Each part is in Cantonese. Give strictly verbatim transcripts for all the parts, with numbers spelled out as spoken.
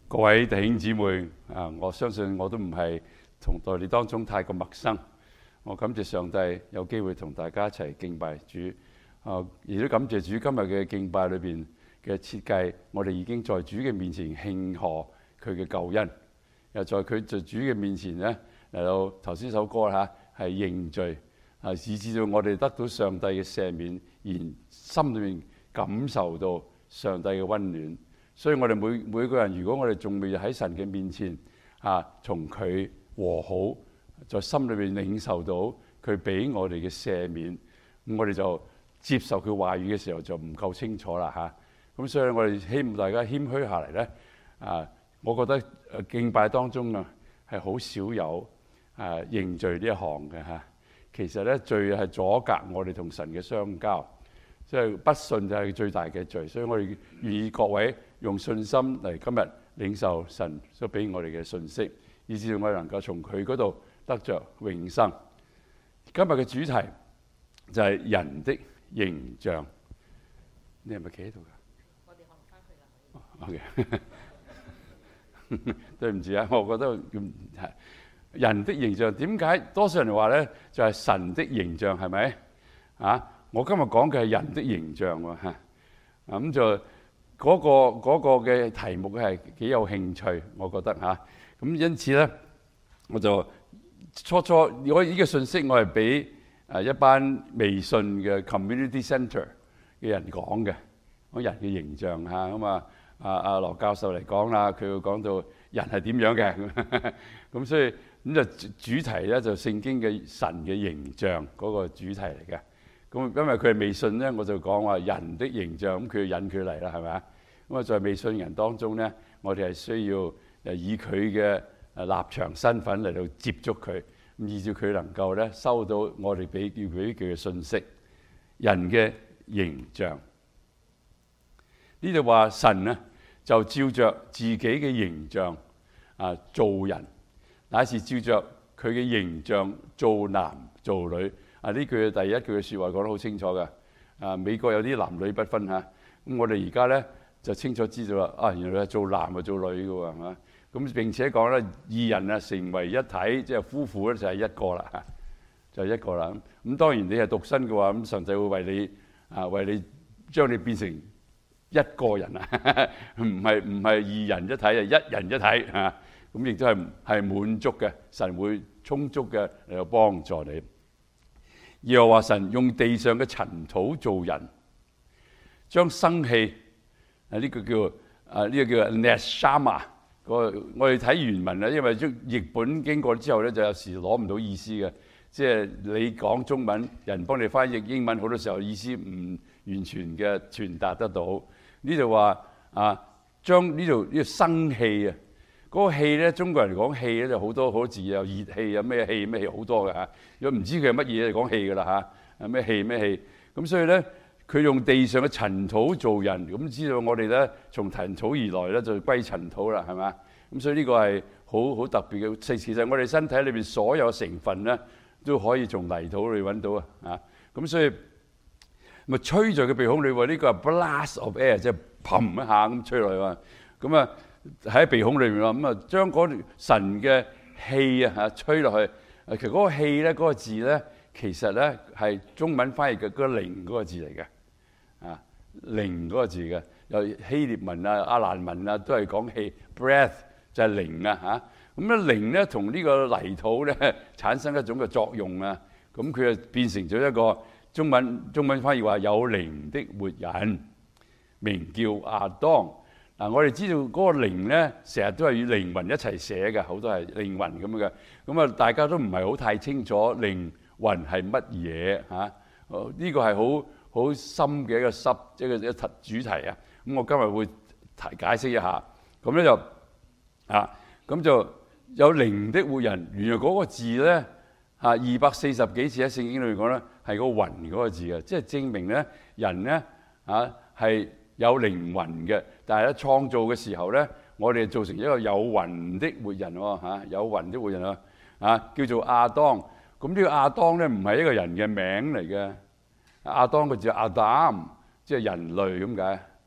各位弟兄姊妹啊，我相信我都唔係同代理當中太過陌生。我感謝上帝有機會同大家一齊敬拜主，啊，亦都感謝主今日嘅敬拜裏邊嘅設計，我哋已經在主嘅面前慶賀佢嘅救恩，又在佢在主嘅面前咧嚟到頭先首歌嚇係認罪，啊，以至到我哋得到上帝嘅赦免，而心裏面感受到上帝嘅溫暖。所以我哋每每個人，如果我哋仲未喺神嘅面前啊，同佢和好，在心裏邊領受到佢俾我哋嘅赦免，咁我哋就接受佢話語嘅時候就唔夠清楚啦嚇。咁所以我哋希望大家謙虛下嚟咧，啊，我覺得敬拜當中啊係好少有啊認罪呢一行嘅嚇。其實咧罪係阻隔我哋同神嘅相交，即係不信就係最大嘅罪。所以我哋願意各位用信心嚟今日領受神所俾我哋嘅信息，以至我哋能夠從佢嗰度得着永生。今日嘅主題就係人的形象。你係咪企喺度㗎？ 我哋可能翻去啦。 OK， 對唔住啊，我覺得咁係人的形象。點解多數人話咧就係神的形象係咪啊？我今日講嘅係人的形象喎嚇。咁就嗰個嗰個嘅題目係幾有興趣，我覺得嚇。咁因此咧，我就初初我呢個信息我係俾誒一班微信嘅 community centre 嘅人講嘅，講人嘅形象嚇。咁啊，阿阿羅教授嚟講啦，佢會講到人係點樣嘅。咁所以咁就主題咧就聖經嘅神嘅形象嗰個主題嚟嘅。咁因為佢係未信咧，我就講話人的形象，咁佢要引佢嚟啦，係咪啊？咁啊，在未信人當中咧，我哋係需要誒以佢嘅誒立場身份嚟到接觸佢，咁以至佢能夠咧收到我哋俾叫俾佢嘅信息。人嘅形象呢度話神咧就照着自己嘅形象啊造人，乃是照着佢嘅形象造男造女。啊！呢句第一句嘅説話講得好清楚嘅。啊，美國有啲男女不分嚇，咁我哋而家咧就清楚知道啦。啊，原來係做男啊做女嘅喎，係嘛？咁並且講咧，二人啊成為一體，即係夫婦咧就係一個啦嚇，就係一個啦。咁當然你係獨身嘅話，咁上帝會為你啊為你將你變成一個人啊，唔係唔係二人一體啊，一人一體嚇。咁亦都係係滿足嘅，神會充足嘅嚟到幫助你。又話神用地上嘅塵土造人，將生氣啊呢個叫啊呢個叫 neshama 個我哋睇原文啊，因為譯本經過之後咧，就有時攞唔到意思嘅。即係你講中文，人幫你翻譯英文，好多時候意思唔完全嘅傳達得到。呢度話啊，將呢度呢個生氣啊。嗰個氣咧，中國人講氣咧就好多好多字，有熱氣，有咩氣咩氣好多嘅嚇。如果唔知佢係乜嘢，就講氣㗎啦嚇。啊咩氣咩氣，咁所以咧，佢用地上嘅塵土造人，咁知道我哋咧從塵土而來咧，就歸塵土啦，係嘛？咁所以呢個係好好特別嘅。其實我哋身體裏邊所有成分咧，都可以從泥土裏揾到啊。啊，咁所以咪吹在佢鼻孔裏喎。呢個係 blast of air，即係砰一下咁吹落去喎。咁啊〜喺鼻孔裏面啦，咁啊將嗰條神嘅氣啊嚇吹落去。其實嗰個氣咧，嗰個字咧，其實咧係中文翻譯嘅嗰個靈嗰個字嚟嘅。啊，靈嗰個字嘅，有希臘文啊、阿蘭文啊都係講氣 breath 就係靈啊嚇。咁咧靈咧同呢個泥土咧產生一種嘅作用啊。咁佢就變成咗一個中文中文翻譯話有靈的活人，名叫亞當。嗱、啊，我哋知道嗰個靈咧，成日都係與靈魂一齊寫嘅，好多係靈魂咁嘅。咁啊，大家都唔係好太清楚靈魂係乜嘢嚇。呢、啊這個係好好深嘅一個濕，一個一個主題啊。咁我今日會提解釋一下。咁咧就啊，咁就有靈的活人。原來嗰個字咧嚇二百四十幾次喺聖經裏面講咧，係個魂嗰個字嘅，即係證明咧人咧嚇係有靈魂嘅。但係咧創造嘅時候咧，我哋造成一個有魂的活人喎嚇，有魂的活人啊，啊叫做亞當。咁呢個亞當咧唔係一個人嘅名嚟嘅，亞當個字 Adam，即係人類咁解。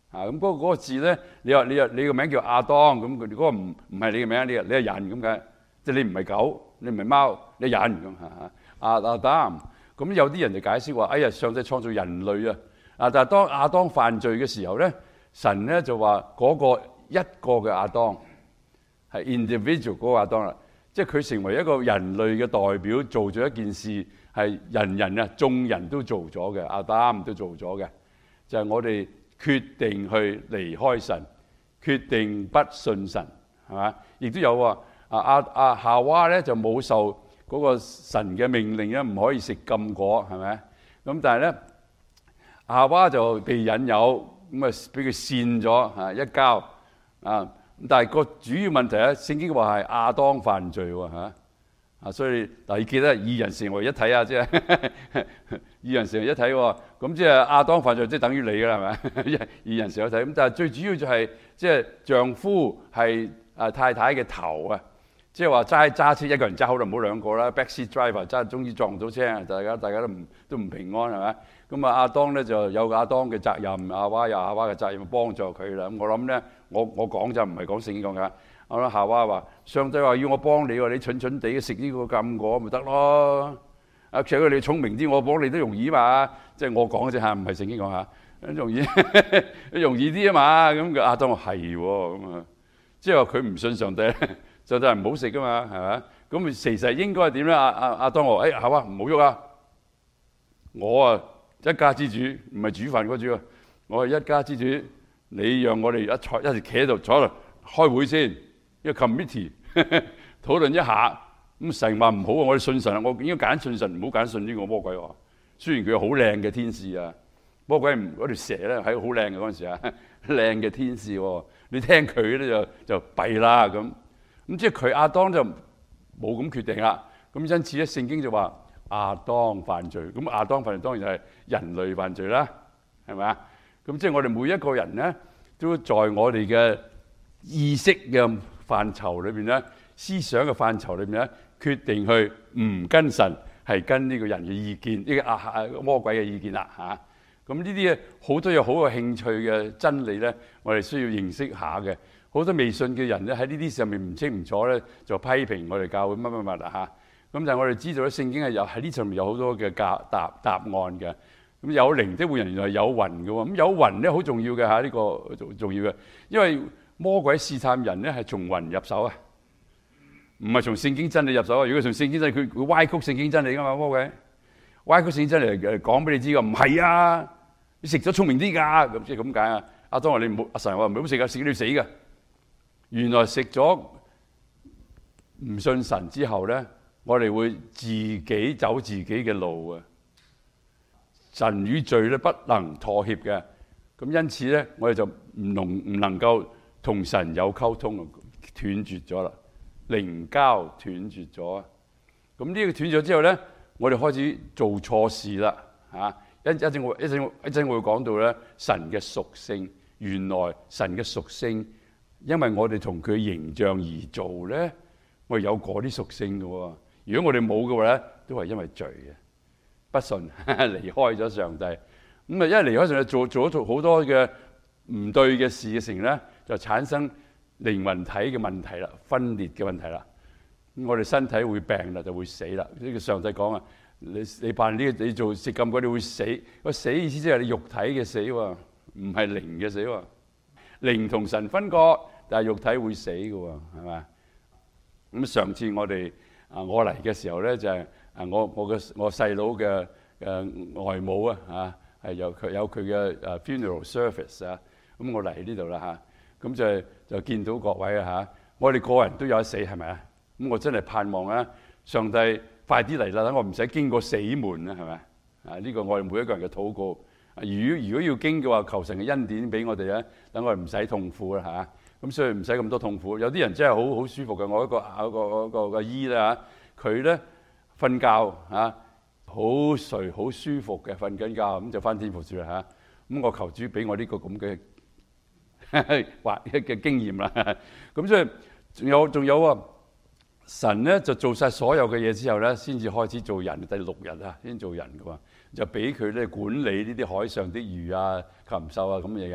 啊，咁嗰個嗰個字咧，你話你話你個名叫亞當，咁佢嗰個唔唔係你嘅名，你係你係人咁嘅，即係你唔係狗，你唔係貓，你係人咁嚇。亞亞當，咁有啲人就解釋話：哎呀，上帝創造人類啊！啊，但係當亞當犯罪嘅時候咧，神咧就話嗰個一個嘅亞當係 individual 嗰個亞當啦，即係佢成為一個人類嘅代表，做咗一件事係人人啊，眾人都做咗嘅，亞當都做咗嘅，就係我哋決定去離開神，決定不信神，係嘛？亦都有啊，啊啊啊夏娃咧就冇受嗰個神嘅命令咧，唔可以食禁果，係咪？咁但係咧，夏娃就被引誘，咁啊俾佢跣咗嚇一跤啊！但係個主要問題咧，聖經話係亞當犯罪喎嚇啊，所以嗱，你記得二人成為一體啊，即係二人成為一體喎。咁即係亞當犯罪，即係等於你㗎啦，係咪？二人成為一體。咁但係最主要就係即係丈夫係啊太太嘅頭啊，即係話揸揸車一個人揸好就唔好兩個啦。backseat driver 揸，終於撞唔到車，大家大家都唔都唔平安係咪？咁啊亞當咧就有亞當嘅責任，亞娃有亞娃嘅責任幫助佢啦。咁我諗咧，我我講就唔係講聖經講㗎。我諗夏娃話：上帝話要我幫你喎，你蠢蠢地食呢個禁果咪得咯？啊，其實佢哋聰明啲，我幫你都容易嘛。即係我講嘅啫嚇，唔係聖經講嚇，容易容易啲啊嘛。咁個亞當話係喎，咁啊，即係話佢唔信上帝，上帝係唔好食噶嘛，係咪？咁其實應該係點咧？亞亞亞當話：誒夏娃唔好喐啊！我啊一家之主，唔係煮飯嗰主啊，我係一家之主。你讓我哋一坐一齊企喺度坐喺度開會先。一個 committee 討論一下，咁神話唔好啊！我哋信神，我應該揀信神，唔好揀信呢個魔鬼喎。雖然佢好靚嘅天使啊，魔鬼唔嗰條蛇咧係好靚嘅嗰陣時啊，靚嘅天使喎，你聽佢咧就就弊啦咁。咁即係佢亞當就冇咁決定啦。咁因此咧，聖經就話亞當犯罪。咁亞當犯罪當然係人類犯罪啦，係咪啊？咁即係我哋每一個人咧，都在我哋嘅意識嘅範疇裏邊咧，思想嘅範疇裏邊咧，決定去唔跟神，係跟呢個人嘅意見，呢個啊魔鬼嘅意見啦嚇。咁呢啲嘢好多有好有興趣嘅真理咧，我哋需要認識下嘅。好多未信嘅人咧喺呢啲上面唔清唔楚咧，就批評我哋教會乜乜乜啦嚇。咁但係我哋知道咧，聖經係有喺呢上面有好多嘅答答答案嘅。咁有靈的會人原來有魂嘅喎。咁有魂咧好重要嘅嚇，呢個重重要嘅，因為魔鬼試探人咧係從魂入手啊，唔係從聖經真理入手啊。如果從聖經真理，佢佢歪曲聖經真理噶嘛，魔鬼歪曲聖經真理嚟講俾你知噶，唔係啊，你食咗聰明啲㗎，咁即係咁解啊。阿當話你唔好，阿神話唔好食啊，食咗你死㗎。原來食咗唔信神之後咧，我哋會自己走自己嘅路啊。神與罪咧不能妥協嘅，咁因此咧，我哋就唔能唔能夠同神有溝通，斷絕咗啦，靈交斷絕咗。咁呢個斷咗之後咧，我哋開始做錯事啦嚇。一一陣我一陣一陣我會講到咧，神嘅屬性，原來神嘅屬性，因為我哋同佢形象而做咧，我哋有嗰啲屬性嘅喎。如果我哋冇嘅話咧，都係因為罪嘅。不信離開咗上帝，咁啊，因為離開上帝做做咗好多嘅唔對嘅事嘅時咧，就產生靈魂體嘅問題啦，分裂嘅問題啦。咁我哋身體會病啦，就會死啦。呢個上帝講啊，你你辦呢個你做食禁果，你會死。個死意思即係你肉體嘅死喎，唔係靈嘅死喎。靈同神分割，但係肉體會死嘅喎，係咪？咁上次我哋啊，我嚟嘅時候咧就係。啊！我我嘅我細佬嘅誒外母啊，嚇係有佢有佢嘅誒 funeral service 啊。咁我嚟呢度啦嚇，咁就就見到各位啊嚇。我哋個人都有得死係咪啊？咁我真係盼望啊，上帝快啲嚟啦，等我唔使經過死門啊，係咪啊？呢個我哋每一個人嘅禱告。如果如果要經嘅話，求神嘅恩典俾我哋咧，等我哋唔使痛苦啦嚇。咁所以唔使咁多痛苦。有啲人真係好好舒服嘅。我一個有個個個醫咧嚇，佢咧。瞓覺嚇，好睡好舒服嘅瞓緊覺，咁就翻天覆地啦嚇。咁我求主俾我呢個咁嘅或嘅經驗啦。咁所以仲有仲有啊，神咧就做晒所有嘅嘢之後咧，先至開始做人。第六日啊，先做人嘅喎，就俾佢咧管理呢啲海上啲魚啊、禽獸啊咁嘅嘢嘅。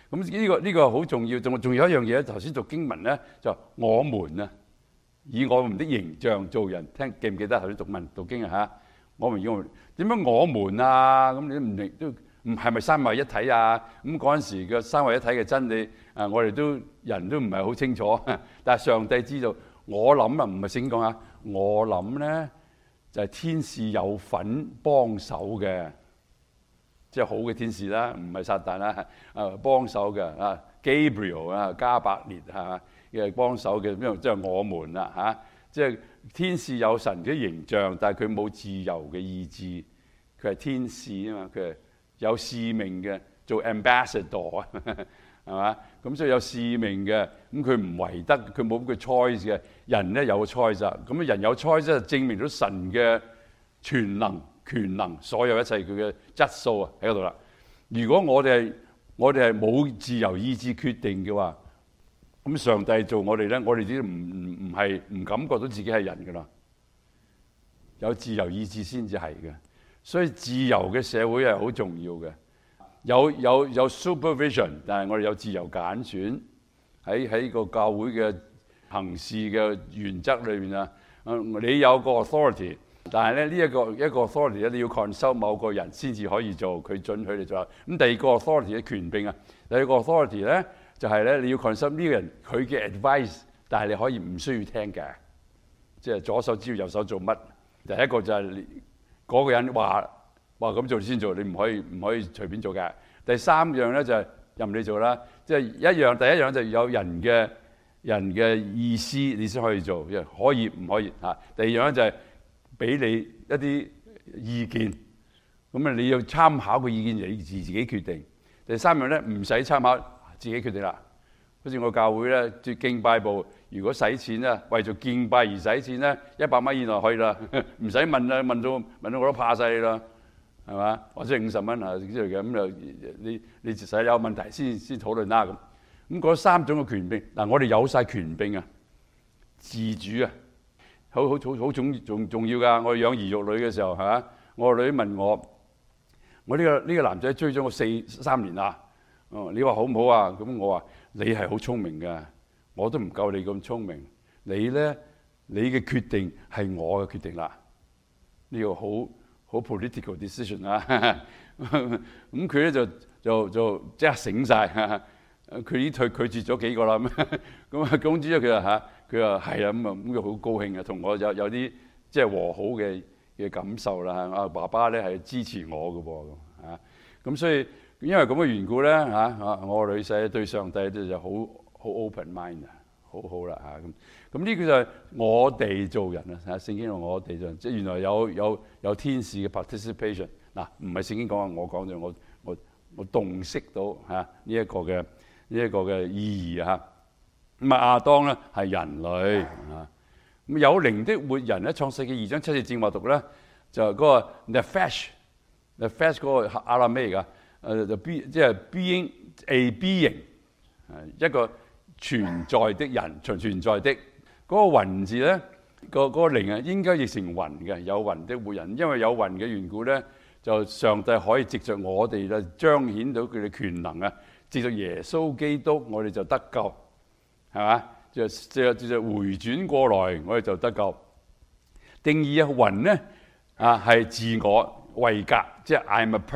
咁呢個呢個好重要。仲仲有一樣嘢咧，頭先讀經文咧就我們啊，以我們的形象做人。聽記唔記得頭先讀文讀經啊嚇？我們以我們點樣我們啊？咁你都唔明都唔係咪三位一體啊？咁嗰陣時嘅三位一體嘅真理啊，我哋都人都唔係好清楚。但係上帝知道。我諗啊，唔係聖經講啊，我諗咧就係天使有份幫手嘅。即係好嘅天使啦，唔係撒旦啦，啊幫手嘅啊 Gabriel 啊加百列係嘛嘅幫手嘅，咁即係我們啦嚇。即係天使有神嘅形象，但係佢冇自由嘅意志，佢係天使啊嘛，佢係有使命嘅，做 ambassador 啊，係嘛？咁所以有使命嘅，咁佢唔為得，佢冇咁嘅 choice 嘅。人咧有 choice 啊，咁人有 choice 就證明到神嘅全能。權能，所有一切佢嘅質素啊喺嗰度啦。如果我哋係我哋係冇自由意志決定嘅話，咁上帝做我哋咧，我哋都唔唔唔係唔感覺到自己係人噶啦。有自由意志先至係嘅，所以自由嘅社會係好重要嘅。有有有 supervision， 但係我哋有自由揀選喺喺個教會嘅行事嘅原則裏邊啊。你有個 authority。但係咧，呢一個一個 authority 咧，你要 consult 某個人先至可以做，佢准許你做。咁第二個 authority 嘅權柄啊，第二個 authority 咧就係咧，你要 consult 呢個人佢嘅 advice， 但係你可以唔需要聽嘅，即係左手知道右手做乜。第一個就係嗰個人話話咁做先做，你唔可以唔可以隨便做嘅。第三樣咧就係任你做啦，即係一樣第一樣就有人嘅人嘅意思你先可以做，可以唔可以嚇？第二樣咧就係俾你一啲意見，咁啊你要參考個意見，你自自己決定。第三樣咧唔使參考，自己決定啦。好似我教會咧，接敬拜部，如果使錢咧，為咗敬拜而使錢咧，一百蚊以內可以啦，唔使問啦，問到問到我都怕晒你啦，係嘛？或者五十蚊啊之類嘅，咁就你你實際有問題先先討論啦咁。咁嗰三種嘅權柄，嗱我哋有晒權柄啊，自主啊。好好好好重重重要㗎！我養兒育女嘅時候，係嘛？我個女問我：我呢個呢個男仔追咗我四三年啦。哦，你話好唔好啊？咁我話你係好聰明㗎，我都唔夠你咁聰明。你咧，你嘅決定係我嘅決定啦。呢個好好 political decision 啊！咁佢咧就就就即刻醒晒。佢已經拒拒絕咗幾個啦。咁啊，總之咧佢話嚇。佢話係啊，咁啊咁佢好高興啊，同我有有啲即係和好嘅嘅感受啦。啊，爸爸咧係支持我嘅噃，啊，咁所以因為咁嘅緣故咧，嚇啊，我個女婿對上帝咧就好好 open mind 啊，好好啦嚇咁。咁呢個就係我哋做人啊，聖經話我哋做人，即係原來有有有天使嘅 participation。嗱，唔係聖經講啊，我講咗，我我我洞悉到嚇呢一個嘅呢一個嘅意義啊。咁啊，亞當咧係人類啊，咁有靈的活人咧，創世記二章七節正話讀咧，就嗰個 nefesh，nefesh 嗰個阿拉咩㗎？誒就 be 即係 being a being，一個存在的人，存存在的嗰個魂字咧，個嗰個靈啊應該譯成魂嘅，有魂的活人，因為有魂嘅緣故咧，就上帝可以藉著我哋咧彰顯到佢嘅權能啊，藉著耶穌基督，我哋就得救。係嘛？就就就回轉過來，我哋就得救。定義啊，魂咧啊係自我位格，即係 I'm a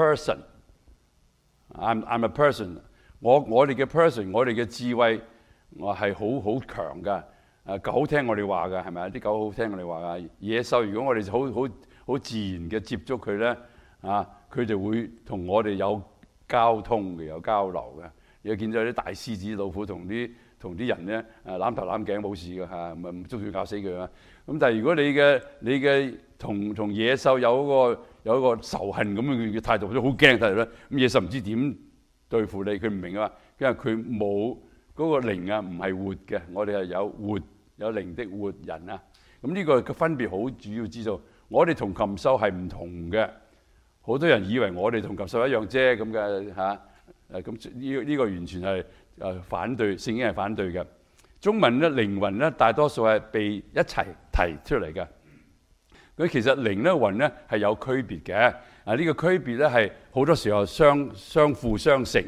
person，I'm I'm a person。我我哋嘅 person， 我哋嘅智慧，我係好好強噶。誒狗聽我哋話㗎，係咪啊？啲狗好聽我哋話㗎。野獸如果我哋好好好自然嘅接觸佢咧，啊佢就會同我哋有交通嘅，有交流嘅。你見到啲大獅子、老虎同啲同啲人咧，誒攬頭攬頸冇事㗎嚇，唔係唔捉住咬死佢啊！咁但係如果你嘅你嘅同同野獸有一個有一個仇恨咁嘅態度，都好驚睇嚟咧。咁野獸唔知點對付你，佢唔明啊嘛，因為佢冇嗰個靈啊，唔係活嘅。我哋係有活有靈的活人啊。咁呢個嘅分別好主要知道，我哋同禽獸係唔同嘅。好多人以為我哋同禽獸一樣啫咁嘅嚇。誒咁呢呢個完全係誒反對，聖經係反對嘅。中文咧靈魂咧大多數係被一齊提出嚟嘅。佢其實靈咧魂咧係有區別嘅。啊呢個區別咧係好多時候相相輔相成，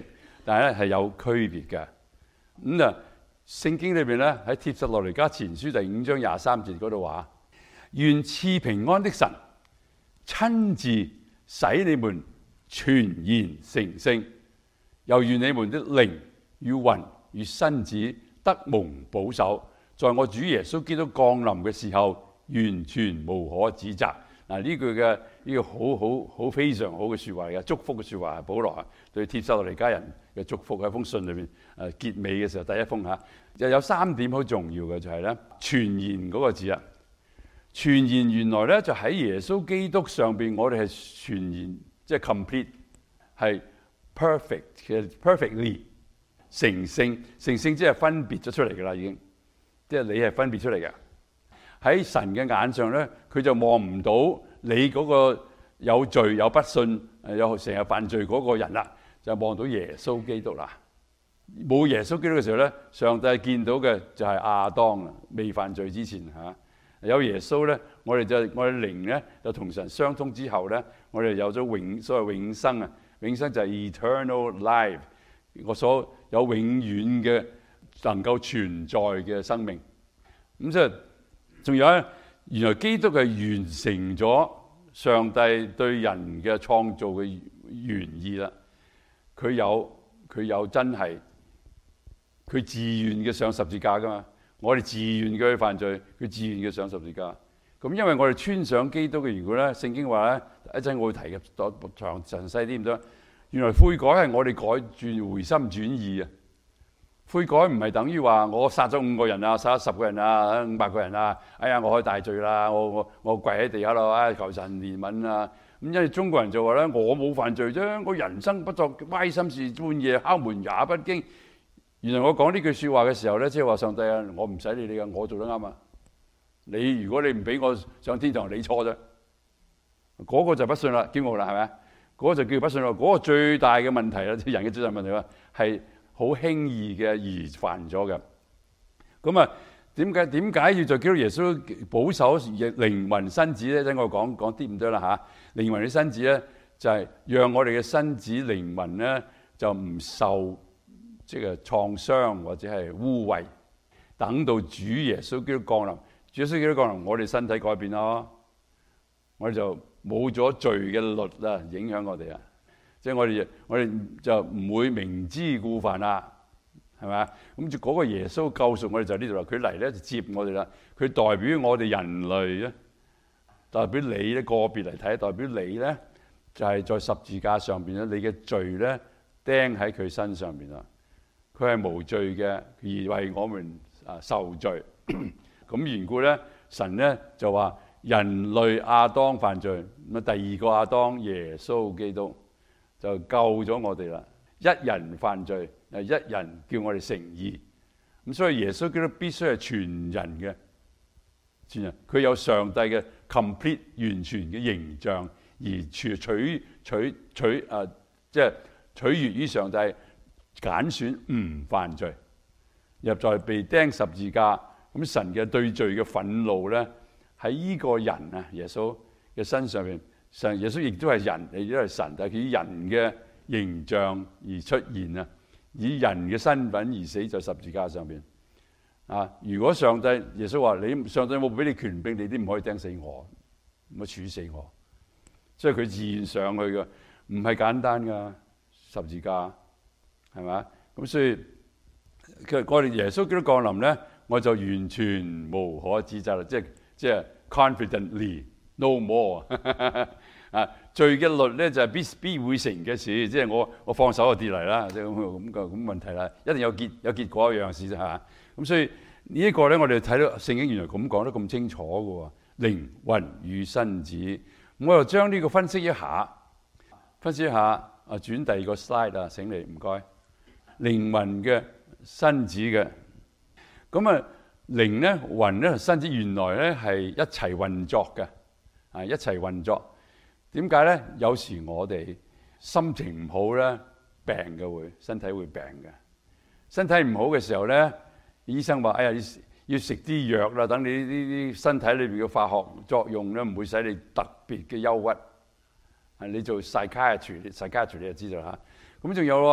但係咧係有區別嘅。咁啊，聖經裏邊咧喺帖撒羅尼迦前書第五章廿三節嗰度話：願賜平安的神親自使你們全然成聖，又願你們的靈與魂與身子得蒙保守，在我主耶穌基督降臨嘅時候，完全無可指責。嗱，呢句嘅呢個好好好非常好嘅説話嚟嘅，祝福嘅説話係保羅對帖撒羅尼迦人嘅祝福，喺封信裏邊誒結尾嘅時候第一封嚇，又有三點好重要嘅，就係咧全然嗰個字啊。全然原來咧就喺耶穌基督上邊，我哋係全然即係 complete 係 perfect 嘅 perfectly 成聖，成聖即係分別咗出嚟㗎啦，已經即係你係分別出嚟嘅。喺神嘅眼上咧，佢就望唔到你嗰個有罪有不信誒有成日犯罪嗰個人啦，就望到耶穌基督啦。冇耶穌基督嘅時候咧，上帝見到嘅就係亞當啦，未犯罪之前嚇。有耶穌咧，我哋就我哋靈咧就同神相通之後咧，我哋有咗永所謂永生啊，永生就係 eternal life， 我所有永遠嘅能夠存在嘅生命。咁即係仲有咧，原來基督係完成咗上帝對人嘅創造嘅原意啦。佢有佢有真係佢自願嘅上十字架噶嘛。我哋自願嘅去犯罪，佢自願嘅上十字架。咁因為我哋穿上基督嘅緣故咧，聖經話咧，一陣我會提嘅多詳詳細啲咁多。原來悔改係我哋改轉回心轉意啊！悔改唔係等於話我殺咗五個人啊，殺咗十個人啊，五百個人啊，哎呀我可以大罪啦，我我我跪喺地下度啊，求神憐憫啊！咁因為中國人就話咧，我冇犯罪啫，我人生不作歪心事，半夜敲門也不驚。原來我講呢句説話嘅時候咧，即係話上帝啊，我唔使理你噶，我做得啱啊！你如果你唔俾我上天堂，你錯啫。嗰、那個就不信啦，驕傲啦，係咪？嗰、那個就叫不信啦。嗰、那個最大嘅問題啦，即係人嘅最大問題啦，係好輕易嘅而犯咗嘅。咁啊，點解點解要在基督耶穌保守靈魂身子咧？等我講講啲咁多啦嚇。靈魂嘅身子咧，就係、是、讓我哋嘅身子靈魂咧就唔受即係創傷或者係污穢，等到主耶穌基督降臨，主耶穌基督降臨，我哋身體改變咯，我哋就冇咗罪嘅律啦，影響我哋啊，即係我哋我哋就唔會明知故犯啦，係咪啊？咁就嗰個耶穌救贖我哋就呢度啦，佢嚟咧就接我哋啦，佢代表我哋人類咧，代表你咧個別嚟睇，代表你咧就係在十字架上邊咧，你嘅罪咧釘喺佢身上邊啦。佢係無罪嘅，而為我們啊受罪。咁緣故咧，神咧就話人類亞當犯罪，咁啊第二個亞當耶穌基督就救咗我哋啦。一人犯罪，誒一人叫我哋成義。咁所以耶穌基督必須係全人嘅，全人。佢有上帝嘅 complete 完全嘅形象，而取取取取啊，即係取悅於上帝。揀選唔犯罪，入在被釘十字架，咁神嘅對罪嘅憤怒咧，喺呢個人啊耶穌嘅身上邊，神耶穌亦都係人，亦都係神，但係佢以人嘅形象而出現啊，以人嘅身份而死在十字架上邊啊！如果上帝耶穌話你上帝冇俾你權柄，你都唔可以釘死我，唔可以處死我，所以佢自願上去嘅，唔係簡單噶十字架。係嘛？咁所以其實我哋耶穌基督降臨咧，我就完全無可指責啦，即係即係 confidently no more 啊！罪嘅律咧就係必必會成嘅事，即係我我放手就跌嚟啦，即係咁咁個咁問題啦，一定有結有結果一樣事啫嚇。咁所以呢一個咧，我哋睇到聖經原來咁講得咁清楚嘅喎，靈魂與身子。我又將呢個分析一下，分析一下啊，轉第二個 slide 啊，請你唔該。靈魂嘅身子嘅，咁啊靈咧魂咧身子原來咧係一齊運作嘅，啊一齊運作。點解咧？有時我哋心情唔好咧，病嘅會，身體會病嘅。身體唔好嘅時候咧，醫生話：哎呀，要要食啲藥啦，等你呢啲身體裏邊嘅化學作用咧，唔會使你特別嘅憂鬱。係你做 psychiatry，psychiatry 你就知道嚇。咁仲有喎。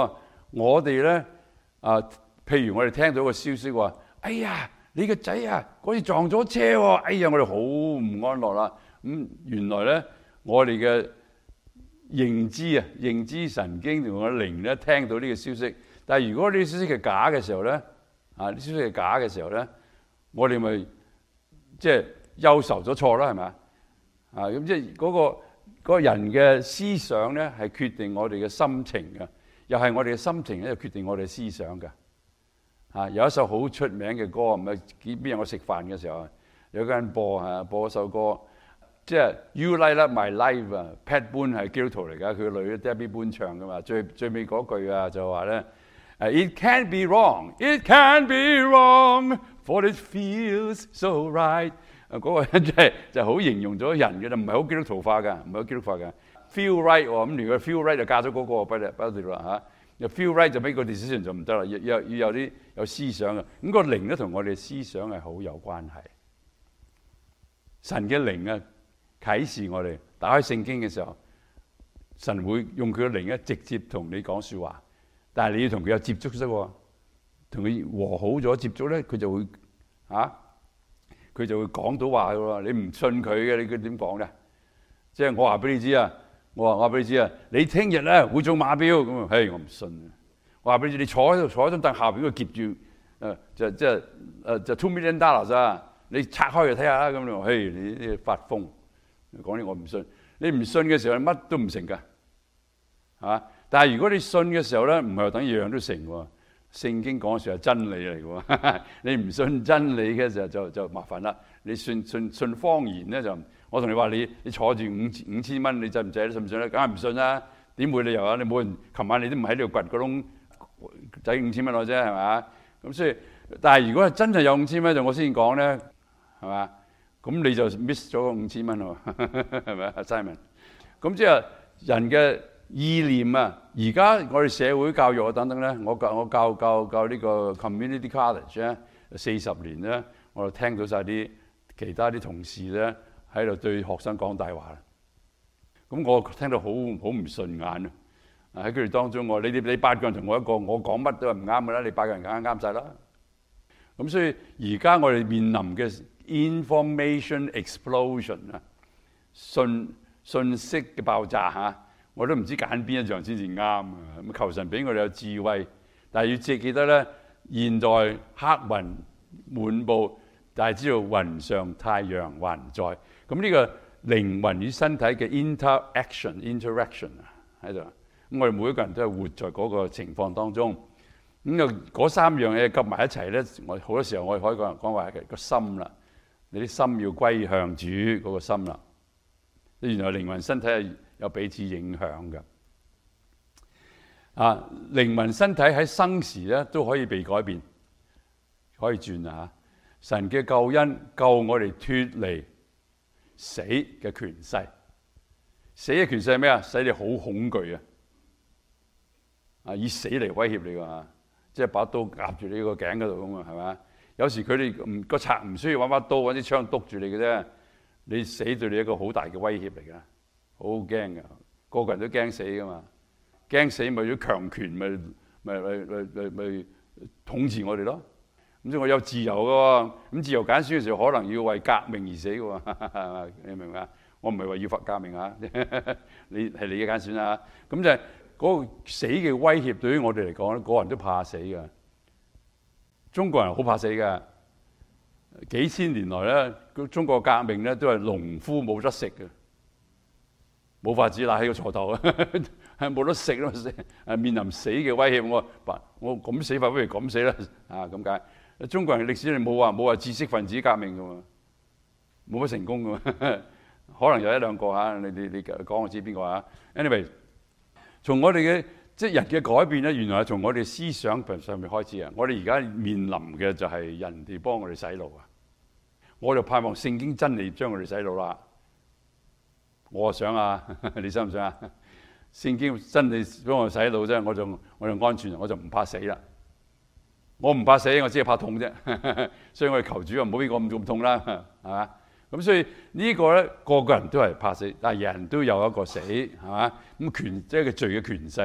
我哋咧啊，譬如我哋聽到個消息話，哎呀，你個仔啊，嗰次撞咗車喎，哎呀，我哋好唔安樂啦。咁、嗯、原來咧，我哋嘅認知啊、認知神經同個靈咧，聽到呢個消息。但係如果呢個消息係假嘅時候咧，啊，啲消息係假嘅時候咧，我哋咪即係憂愁咗錯啦，係咪啊？啊，咁即係嗰個嗰、嗰個人嘅思想咧，係決定我哋嘅心情嘅，又係我哋嘅心情咧，就決定我哋嘅思想嘅。啊，有一首好出名嘅歌，唔係邊日我食飯嘅時候，有個人播嚇播一首歌，即係 You Light Up My Life 啊 ，Pat Boone 係基督徒嚟㗎，佢個女 Debbie Boone 唱㗎嘛，最最尾嗰句啊就話咧。It can't be wrong, it can't be wrong, for it feels so right。啊，嗰個人真係就好形容咗人嘅，就唔係好基督徒化㗎，唔係好基督化㗎。Feel right 喎，咁如果 feel right 就嫁咗嗰個不得不得啦嚇。又 feel right 就俾個 decision 就唔得啦，要要要有啲有思想嘅。咁個靈咧同我哋思想係好有關係。神嘅靈啊，啟示我哋，打開聖經嘅時候，神會用佢嘅靈咧直接同你講説話。但係你要同佢有接觸啫喎，同佢和好咗接觸咧，佢就會啊，佢就會講到話嘅喎。你唔信佢嘅，你佢點講咧？即係我話俾你知啊，我話我話俾你知啊，你聽日咧會中馬標咁啊，嘿，我唔信。我話俾你知，你坐喺度坐喺張凳下邊，佢夾住誒，就即係誒就 two million dollars 啊，你拆開嚟睇下啦。咁你話嘿，你你發瘋，講啲我唔信。你唔信嘅時候，乜都唔成㗎，係嘛？但係如果你信嘅時候咧，唔係話等樣樣都成喎。聖經講嘅時候係真理嚟嘅喎。你唔信真理嘅時候就就麻煩啦。你信信信謊言咧就，我同你話你你坐住五五千蚊，你制唔制？信唔信咧？梗係唔信啦。點會理由啊？你冇人，琴晚你都唔喺度掘個窿，仔五千蚊攞啫，係嘛？咁所以，但係如果係真係有五千蚊，就我先講咧，係嘛？咁你就 miss 咗個五千蚊喎，係咪啊 Simon？咁即係人嘅意念啊！而家我哋社會教育啊等等咧，我教我教教教呢個 community college 咧，四十年咧，我就聽到晒啲其他啲同事咧喺度對學生講大話啦。咁我聽到好好唔順眼啊！喺佢哋當中，我你哋你八個人同我一個，我講乜都係唔啱㗎啦，你八個人梗係啱晒啦。咁所以而家我哋面臨嘅 information explosion 啊，信信息嘅爆炸嚇。我都唔知揀邊一樣先至啱啊！咁求神俾我哋有智慧，但係要記記得咧，現在黑雲滿布，但係知道雲上太陽還在。咁呢個靈魂與身體嘅 interaction interaction 啊喺度。咁我哋每一個人都係活在嗰個情況當中。咁又嗰三樣嘢夾埋一齊咧，我好多時候我哋可以講講話係個心啦。你啲心要歸向主嗰個心啦。原來靈魂身體係有彼此影響嘅，啊，靈魂身體喺生時咧都可以被改變，可以轉啊！神嘅救恩救我哋脫離死嘅權勢，死嘅權勢係咩啊？使你好恐懼啊！啊，以死嚟威脅你㗎，即係把刀夾住你個頸嗰度咁啊，係咪？有時佢哋唔個賊唔需要揾把刀揾啲槍督住你嘅啫，你死對你一個好大嘅威脅嚟㗎。好驚㗎，個個人都驚死㗎嘛，驚死咪要強權咪咪咪咪咪咪統治我哋咯。咁所以我有自由㗎喎，咁自由揀選嘅時候可能要為革命而死㗎喎，你明唔明啊？我唔係話要發革命啊，你係你嘅揀選啊。咁就係嗰個死嘅威脅對於我哋嚟講咧，個人都怕死㗎。中國人好怕死㗎，幾千年來咧，中國革命咧都係農夫冇得食嘅。冇法子揦起個鋤頭啊！係冇得食咯，係面臨死嘅威脅。我話我咁死法不如咁死啦啊！咁解中國人嘅歷史你冇話冇話知識分子革命㗎嘛，冇乜成功㗎嘛，可能有一兩個嚇。你你你講我知邊個啊 ？Anyway， 從我哋嘅即係人嘅改變咧，原來係從我哋思想上面開始啊！我哋而家面臨嘅就係人哋幫我哋洗腦啊！我就盼望聖經真理將我哋洗腦啦。我想啊，你想唔想啊？聖經真理幫我洗腦啫，我就我就安全，我就唔怕死啦。我唔怕死，我只係怕痛啫。所以我哋求主啊，唔好俾我咁咁痛啦，係嘛？咁所以呢個咧，個個人都係怕死，但係人都有一個死，係嘛？咁權即係個罪嘅權勢啊。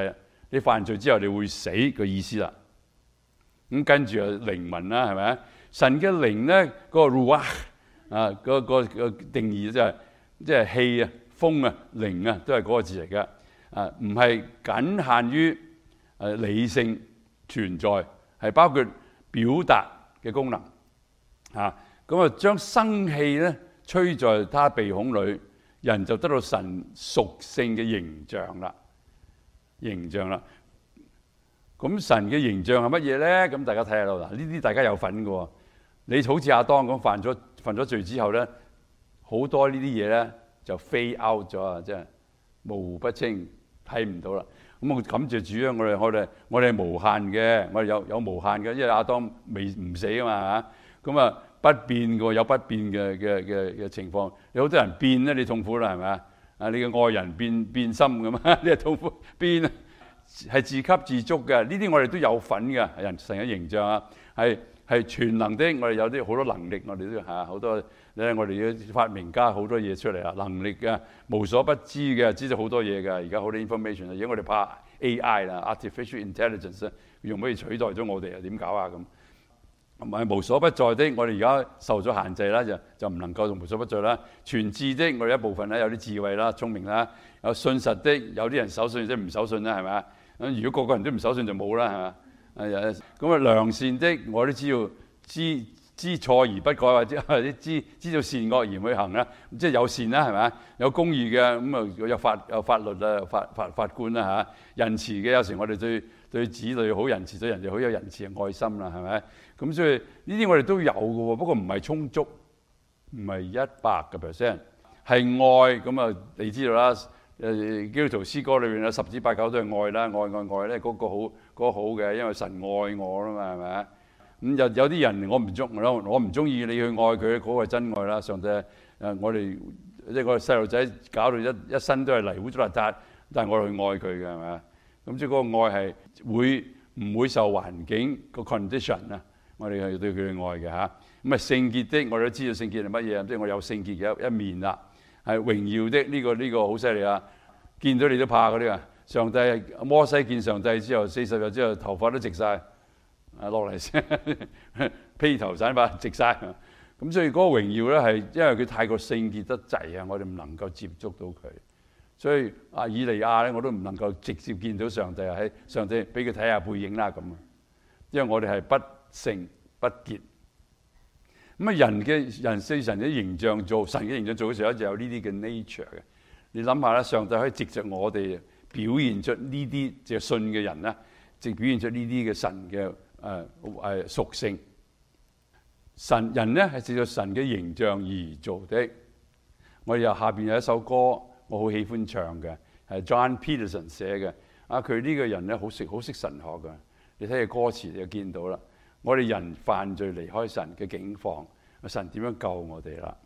你犯罪之後你會死嘅意思啦。咁跟住啊靈魂啦，係咪啊？神嘅靈咧，嗰個 ruach 啊，嗰個個定義即係即係氣啊、風啊、靈啊，都係嗰個字嚟嘅。啊，唔係僅限於誒理性存在，係包括表達嘅功能。啊，咁啊將生氣咧吹在他鼻孔裏，人就得到神屬性嘅形象啦。形象啦。咁神嘅形象係乜嘢咧？咁大家睇下咯。嗱，呢啲大家有份嘅喎。你好似亞當咁犯咗犯咗罪之後咧，好多呢啲嘢咧就 fade out 咗啊，即係模糊不清，睇唔到啦。咁我感謝主啊！我哋我哋我哋係無限嘅，我哋有有無限嘅，因為亞當未唔死啊嘛嚇。咁啊不變嘅有不變嘅嘅嘅嘅情況。有好多人變咧，你痛苦啦係咪啊？啊，你嘅愛人變變心咁啊，你係痛苦變啊！係自給自足嘅，呢啲我哋都有份嘅。人神嘅形象啊，係係全能的。我哋有啲好多能力，我哋都嚇好多咧。我哋啲發明家好多嘢出嚟啊，能力嘅無所不知嘅，知道好多嘢嘅。而家好多 information 啊，而家我哋怕 A I 啦 ，artificial intelligence 用可以取代咗我哋啊？點搞啊咁？唔係無所不在的，我哋而家受咗限制啦，就就唔能夠用無所不在啦。全智的，我哋一部分咧有啲智慧啦、聰明啦，有信實的，有啲人守信，即係唔守信啦，係咪啊？咁如果個個人都唔守信就冇啦，係嘛？誒咁啊良善的，我都知道知知錯而不改，或者或者知知道善惡而唔去行啦，即係有善啦，係咪啊？有公義嘅，咁啊有法有法律啊，法法法官啦嚇，仁慈嘅，有時我哋對對子女好仁慈，對人哋好有仁慈嘅愛心啦，係咪？咁所以呢啲我哋都有嘅喎，不過唔係充足，唔係一百個 percent， 係愛咁啊！你知道啦，誒基督徒詩歌裏邊啊，十之八九都係愛啦，愛愛愛咧，嗰個好嗰個好嘅，因為神愛我啦嘛，係咪啊？咁有有啲人我唔中咯，我唔中意你去愛佢，嗰個係真愛啦。上帝誒，我哋即係個細路仔搞到一一身都係泥污糟邋遢，但係我哋去愛佢嘅係咪啊？咁即係嗰個愛係會唔會受環境個 condition 啊？我哋係對佢嘅愛嘅嚇。咁啊聖潔的，我哋都知道聖潔係乜嘢，即係我有聖潔嘅一一面啦。係榮耀的呢個呢個好犀利啊！見到你都怕嗰啲啊！上帝摩西見上帝之後，四十日之後頭髮都直晒，啊落嚟先披頭散髮直晒。咁所以嗰個榮耀咧係因為佢太過聖潔得滯啊，我哋唔能夠接觸到佢。所以阿以利亞咧，我都唔能夠直接見到上帝啊！喺上帝俾佢睇下背影啦咁。因為我哋係不聖不潔。咁啊，人嘅人對神嘅形象做神嘅形象做嘅時候，就有呢啲嘅 nature 嘅。你諗下啦，上帝可以藉着我哋表現出呢啲即係信嘅人啦，即表現出呢啲嘅神嘅誒誒屬性。神人咧係藉着神嘅形象而做的。我哋又下邊有一首歌，我好喜歡唱嘅，係 John Peterson 寫嘅。啊，佢呢個人咧好識好識神學嘅。你睇下歌詞你就見到啦。我哋人犯罪離開神嘅境況，神點樣救我哋啦？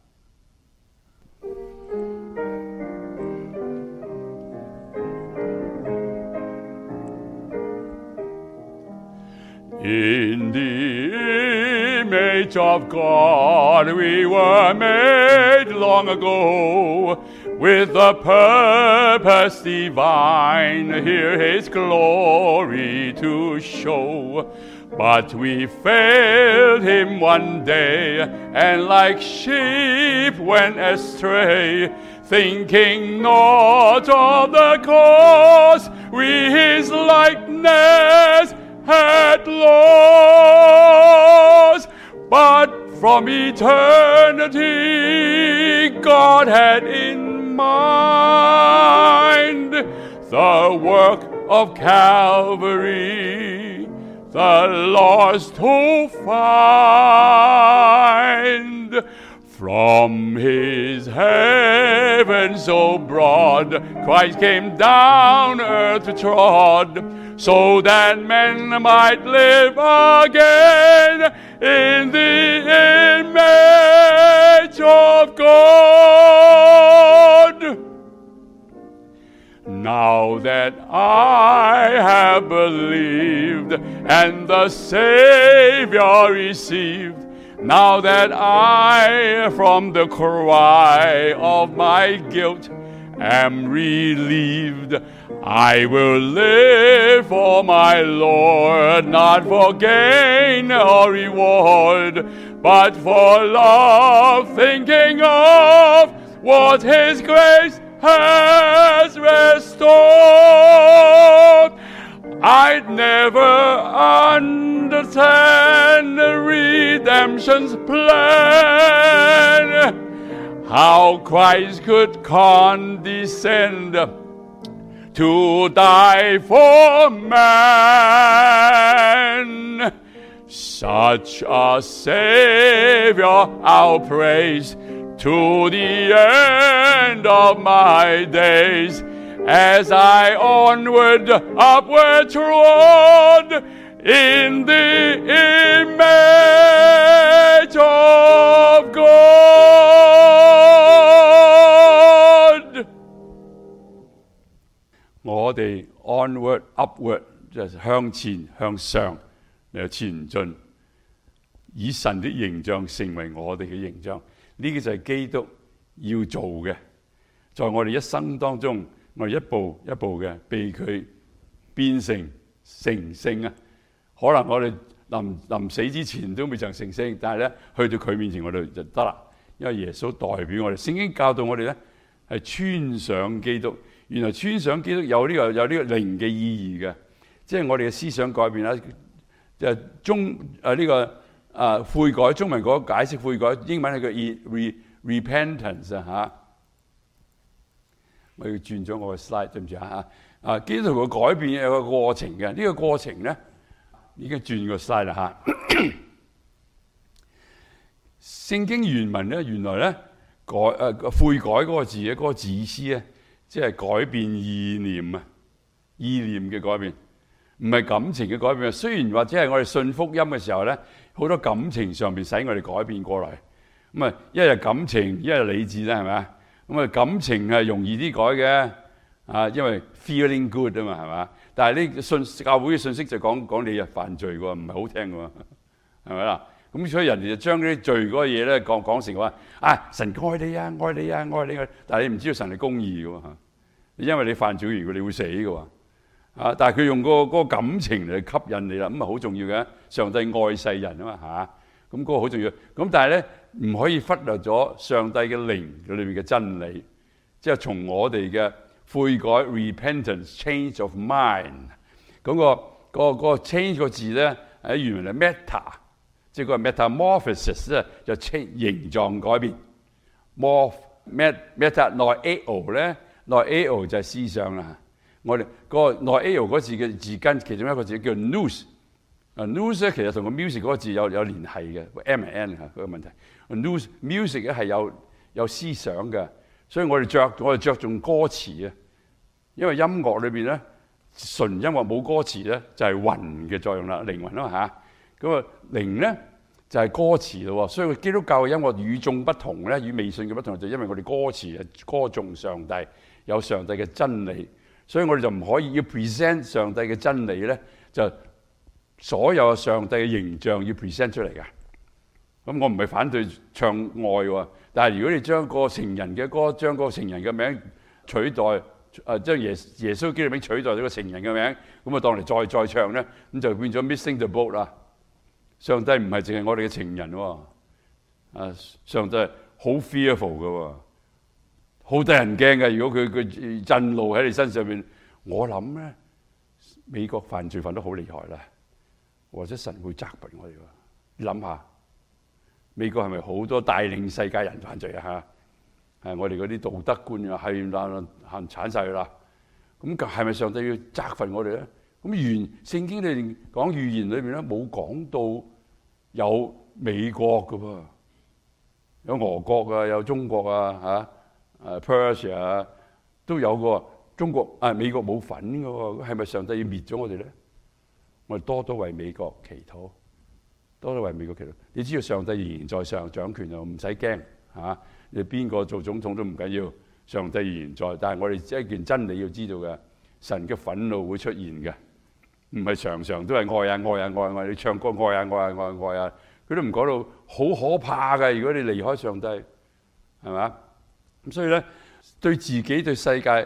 In the image of God we were made long ago, with a purpose divine, here His glory to show. But we failed Him one day, and like sheep went astray, thinking not of the cause we His likeness had lost. But from eternity God had in mind the work of Calvary, the lost to find. From His heaven so broad, Christ came down earth to trod, so that men might live again in the image of God. Now that I have believed and the Savior received, now that I from the cry of my guilt am relieved, I will live for my Lord, not for gain or reward, but for love, thinking of what His grace has restored. I'd never understand the redemption's plan, how Christ could condescend to die for man. Such a Savior I'll praise to the end of my days, as I onward, upward trod in the image of God. 我哋 onward upward 就係向前向上嚟前進，以神的形象成為我哋嘅形象。呢個就係基督要做嘅，在我哋一生當中，我哋一步一步嘅被佢變成成聖啊！可能我哋臨臨死之前都未曾成聖，但係咧去到佢面前我哋就得啦，因為耶穌代表我哋。聖經教導我哋咧係穿上基督。原來穿上基督有呢、這個有呢個靈嘅意義嘅，即係我哋嘅思想改變啦。就中誒呢個啊悔改，中文嗰個解釋悔改，英文係個 re repentance 啊嚇。我要轉咗我嘅 slide， 對唔住啊啊！基督徒嘅改變有個過程嘅，呢、這個過程咧已經轉個 slide 啦嚇。聖經原文咧原來咧改誒、呃、悔改嗰個字咧，嗰、那個字意思咧。即係改變意念啊，意念嘅改變，唔係感情嘅改變。雖然或者係我哋信福音嘅時候咧，好多感情上邊使我哋改變過嚟。咁啊，一係感情，一係理智啦，係咪啊？咁啊，感情係容易啲改嘅啊，因為 feeling good 啊嘛，係嘛？但係呢信教會嘅信息就講講你係犯罪喎，唔係好聽嘅喎，係咪啦？咁所以人哋就將啲罪嗰個嘢咧講講成話啊，神愛你啊，愛你啊，愛你啊！但係你唔知道神係公義嘅喎，因為你犯罪完，你會死嘅喎。啊！但係佢用個嗰個感情嚟吸引你啦，咁啊好重要嘅。上帝愛世人啊嘛嚇，咁嗰個好重要。咁但係咧唔可以忽略咗上帝嘅靈裏面嘅真理，即係從我哋嘅悔改 repentance change of mind 嗰個嗰個嗰個 change 個字咧喺原文係 meta。即係個 metamorphosis 咧，就形狀改變。morph met meta 內 ao 咧，內 ao 就係思想啦。我哋個內 ao 嗰字嘅字根，其中一個字叫 nous。啊 nous 咧其實同個 music 嗰個字有有聯繫嘅 ，m n 嚇嗰個問題。nous music 咧係有有思想嘅，所以我哋着我哋着重歌詞啊。因為音樂裏邊咧，純音樂冇歌詞咧，就係魂嘅作用啦，靈魂啊嘛嚇。咁啊，靈咧就係、是、歌詞咯，所以基督教嘅音樂與眾不同咧，與未信嘅不同，就因為我哋歌詞係歌頌上帝，有上帝嘅真理，所以我哋就唔可以要 present 上帝嘅真理咧，就所有上帝嘅形象要 present 出嚟嘅。咁我唔係反對唱愛喎，但係如果你將個成人嘅歌，將個成人嘅名取代，誒將耶耶穌基督名取代咗個成人嘅名，咁啊當嚟再再唱咧，咁就變咗 missing the boat 啦。上帝唔係淨係我哋嘅情人喎，啊！上帝好 fearful 嘅喎，好得人驚嘅。如果佢佢震怒喺你身上面，我諗咧美國犯罪犯得好厲害啦，或者神會責罰我哋喎。你諗下，美國係咪好多帶領世界人犯罪啊？嚇，係我哋嗰啲道德觀啊，係爛爛鏟曬佢啦。咁係咪上帝要責罰我哋咧？咁原聖經裏邊講預言裏邊咧冇講到有美國嘅噃，有俄國啊，有中國啊嚇，誒 Persia 啊都有個，中國啊美國冇份嘅喎，係咪上帝要滅咗我哋咧？我哋多多為美國祈禱，多多為美國祈禱。你知道上帝仍然在上掌權啊，唔使驚嚇。你邊個做總統都唔緊要，上帝仍然在。但係我哋一件真理要知道嘅，神嘅憤怒會出現嘅。唔係常常都係愛啊愛啊愛啊愛，你唱歌愛啊愛啊愛啊愛啊，佢都唔講到好可怕嘅。如果你離開上帝，係嘛？咁所以咧，對自己對世界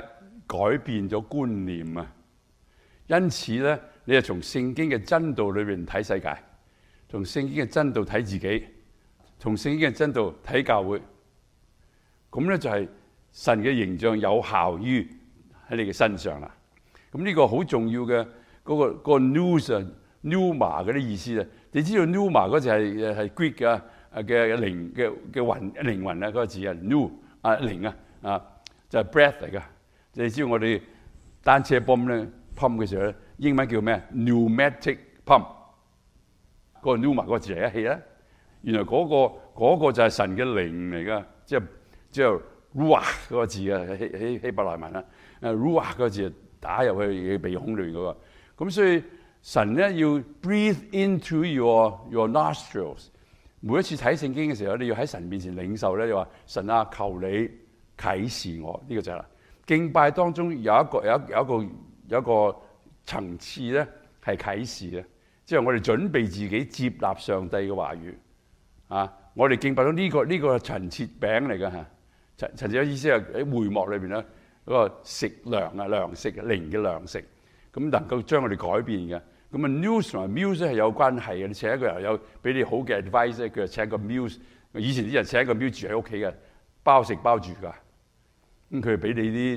改變咗觀念啊！因此咧，你係從聖經嘅真道裏邊睇世界，從聖經嘅真道睇自己，從聖經嘅真道睇教會。咁咧就係神嘅形象有效於喺你嘅身上啦。咁呢個好重要嘅嗰、嗰個、嗰個 nous 啊 pneuma 嗰啲意思啊。你知道 pneuma 嗰隻係係 Greek 嘅嘅靈嘅嘅魂靈魂啊，嗰個字啊 pneu 啊靈啊啊就係 breath 嚟㗎。你知道我哋單車泵咧 pump 嘅時候咧，英文叫咩 pneumatic pump。個 pneuma 嗰個字係一氣啦。原來嗰、嗰個嗰、嗰個就係神嘅靈嚟㗎，即係即係 ruach 嗰個字啊，希希希伯來文啦。誒 ruach 嗰個字打入去鼻孔裏嗰個。咁所以神咧要 breathe into your your nostrils。每一次睇聖經嘅時候，你要喺神面前領受咧，就話神啊，求你啟示我。呢、這個就係啦。敬拜當中有一個有一有一個有一個層次咧係啟示嘅，即係我哋準備自己接納上帝嘅話語啊！我哋敬拜到呢、這個呢、這個陳設餅嚟㗎嚇。陳陳設嘅意思係喺會幕裏邊咧嗰個食糧啊糧食靈嘅糧食，咁能夠將我哋改變嘅。咁啊 nous 同埋 muse 係有關係嘅。你請一個人有俾你好嘅 advice 咧，佢就請個 muse。以前啲人請一個 muse 住喺屋企嘅，包食包住㗎。咁佢俾你啲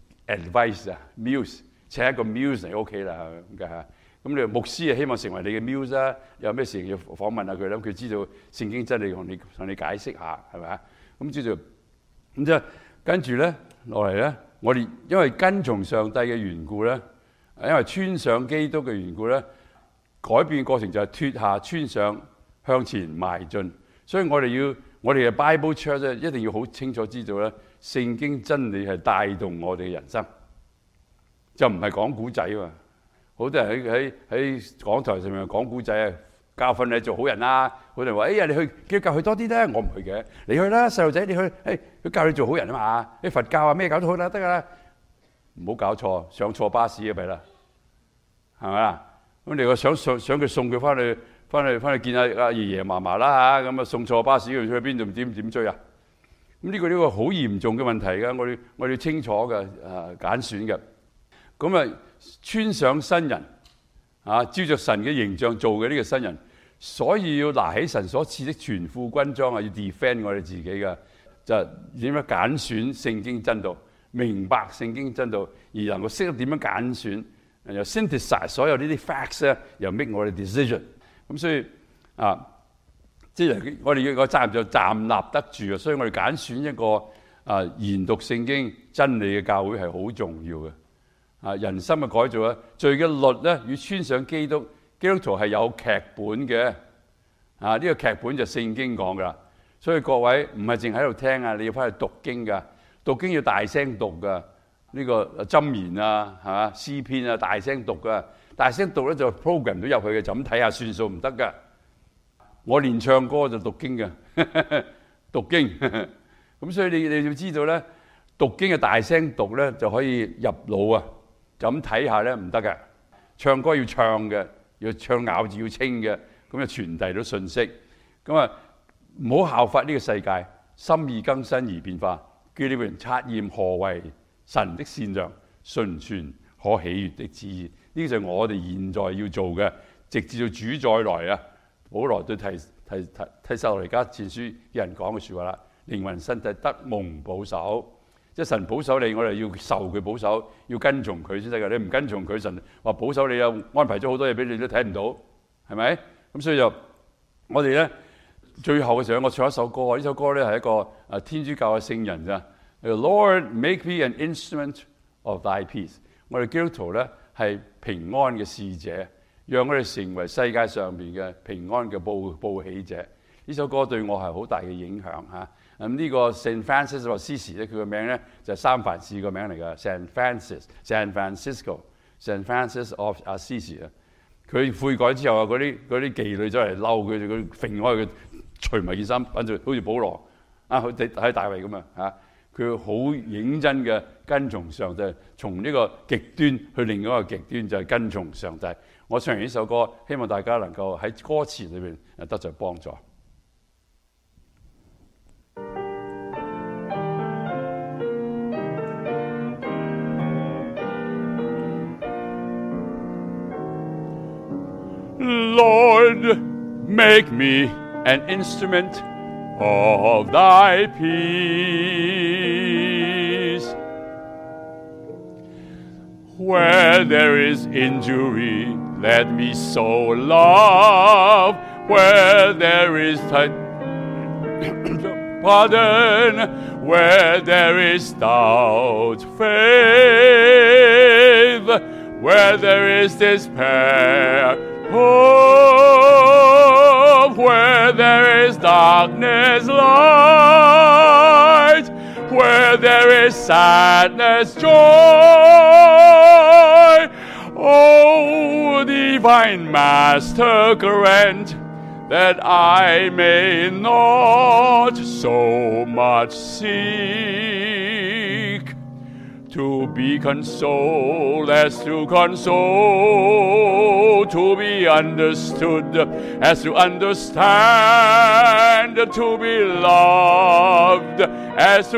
advice 啊 muse， 請一個 muse 嚟屋企啦咁嘅嚇。咁你牧師啊希望成為你嘅 muse 啊，有咩事要訪問下佢啦。佢知道聖經真理同你同你解釋下係咪啊？咁知道咁即係跟住咧落嚟咧，我哋因為跟從上帝嘅緣故咧。因為穿上基督嘅緣故咧，改變過程就係脫下穿上向前邁進。所以我哋要我哋嘅 Bible Church 咧，一定要好清楚知道咧，聖經真理係帶動我哋嘅人生，就唔係講古仔喎。好多人喺喺喺講台上面講古仔啊，教訓你做好人啦。好多人話：哎呀，你去基督教去多啲咧，我唔去嘅，你去啦，細路仔你去，誒，佢教你做好人啊嘛。啲佛教啊咩搞都好啦，得㗎啦。唔好搞錯，上錯巴士啊弊啦，係咪啊？咁你個想想想佢送佢翻去翻去翻去見阿阿爺爺嫲嫲啦嚇，咁啊送錯巴士，佢去邊度點點追啊？咁呢個呢個好嚴重嘅問題㗎，我哋我哋清楚嘅啊揀選嘅。咁啊穿上新人啊，照着神嘅形象做嘅呢個新人，所以要拿起神所賜的全副軍裝啊，要 defend 我哋自己嘅，就點樣揀選聖經真道。明白聖經真道，而能夠識得點樣揀選，又 synthesize 所有呢啲 facts 咧，又 make 我哋 decision。咁所以啊，即係我哋要個責任就站立得住啊。所以我哋揀選一個啊研讀聖經真理嘅教會係好重要嘅。啊，人心嘅改造啊，罪嘅律咧與穿上基督，基督徒係有劇本嘅。啊，呢個劇本就聖經講噶啦。所以各位唔係淨喺度聽啊，你要翻去讀經噶。讀經要大聲讀噶，呢、這個箴言啊，係嘛詩篇啊，大聲讀噶，大聲讀咧就 program 到入去嘅，就咁睇下算數唔得噶。我練唱歌就讀經嘅，讀經。咁所以你你要知道咧，讀經嘅大聲讀咧就可以入腦啊，就咁睇下咧唔得嘅。唱歌要唱嘅，要唱咬字要清嘅，咁就傳遞到信息。咁啊，唔好效法呢個世界，心意更新而變化。叫你們察驗何為神的善良、純全、可喜悅的旨意。呢個就係我哋現在要做嘅，直至到主再來啊！保羅對提提提提撒羅尼迦前書有人講嘅説話啦：靈魂身體得蒙保守，即係神保守你，我哋要受佢保守，要跟從佢先得㗎。你唔跟從佢，神話保守你又安排咗好多嘢俾你都睇唔到，係咪？咁所以就我哋咧。最後嘅時候，我唱一首歌啊！呢首歌咧係一個啊天主教嘅聖人咋。Lord, make me an instrument of Thy peace。我哋基督徒咧係平安嘅使者，讓我哋成為世界上邊嘅平安嘅報報喜者。呢首歌對我係好大嘅影響嚇。咁、嗯、呢、這個 Saint Francis of Assisi 咧，佢個名咧就係、是、三藩市個名嚟㗎。Saint Francis、San Francisco、Saint Francis of Assisi 啊。佢悔改之後啊，嗰啲嗰啲妓女走嚟嬲佢，佢揈開佢。除埋件衫，跟住好似保羅啊，喺喺大衛咁啊嚇，佢好認真嘅跟從上帝，從呢個極端去另一個極端，就係跟從上帝。我唱完呢首歌，希望大家能夠喺歌詞裏邊得著幫助。 make me an instrument of thy peace. Where there is injury, let me sow love. Where there is pardon, where there is doubt, faith. Where there is despair, hope. Where there is darkness, light. Where there is sadness, joy. Oh, divine Master, grant that I may not so much seek to be consoled as to console, to be understood as to understand, to be loved as to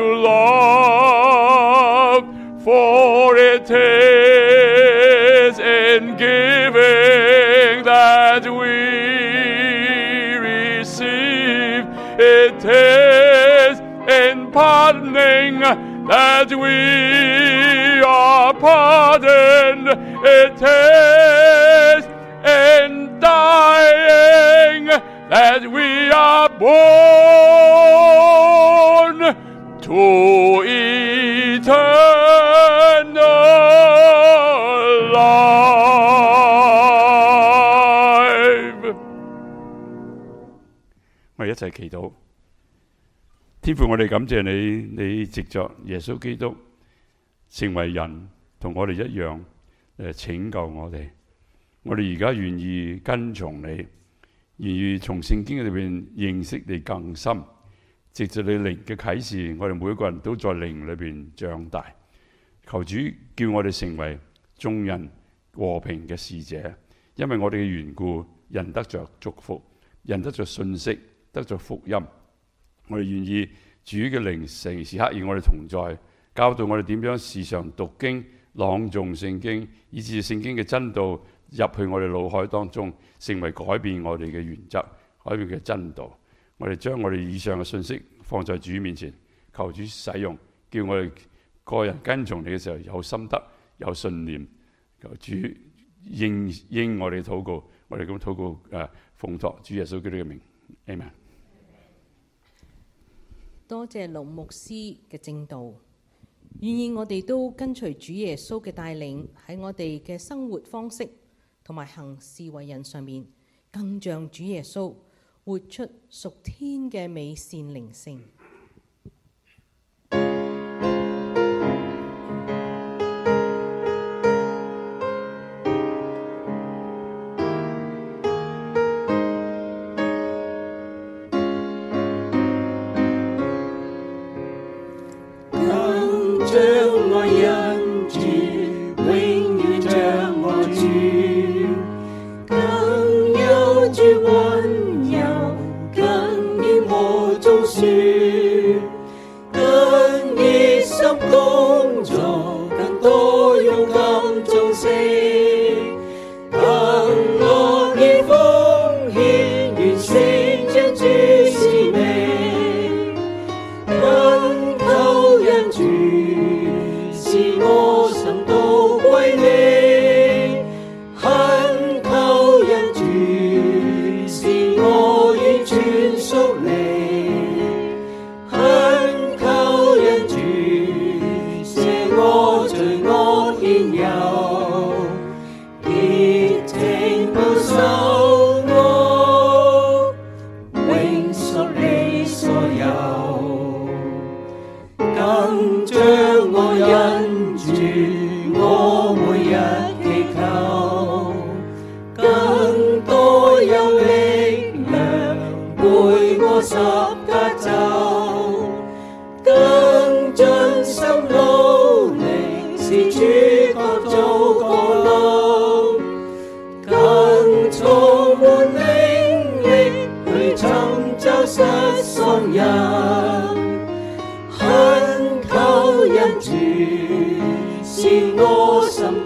love. For it is in giving that we receive, it is in pardoning that we are pardoned, it is in dying that we are born to eternal life。我哋一齊祈禱。天父，我哋感謝你，你藉着耶穌基督成為人，同我哋一樣，誒拯救我哋。我哋而家願意跟從你，願意從聖經裏邊認識你更深。藉着你靈嘅啟示，我哋每一個人都在靈裏邊長大。求主叫我哋成為眾人和平嘅使者，因為我哋嘅緣故，人得着祝福，人得着信息，得着福音。我哋願意主嘅靈時時刻與我哋同在，教導我哋點樣時常讀經、朗誦聖經，以致聖經嘅真道入去我哋腦海當中，成為改變我哋嘅原則、改變嘅真道。我哋將我哋以上嘅信息放在主面前，求主使用，叫我哋個人跟從你嘅時候有心得、有信念。求主應應我哋禱告，我哋咁禱告誒，奉託主耶穌基督嘅名 ，Amen。 多謝龍牧師嘅正道，願意我哋都跟隨主耶穌嘅帶領，喺我哋嘅生活方式同埋行事為人上面，更像主耶穌，活出屬天嘅美善靈性。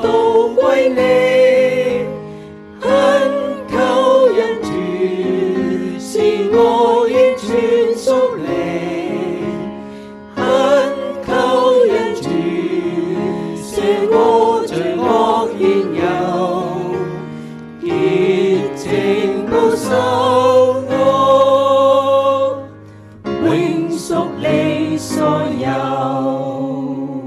懇求恩主， 屬你，懇求恩主，赦我罪惡現有，潔淨無羞惡，永屬你所有。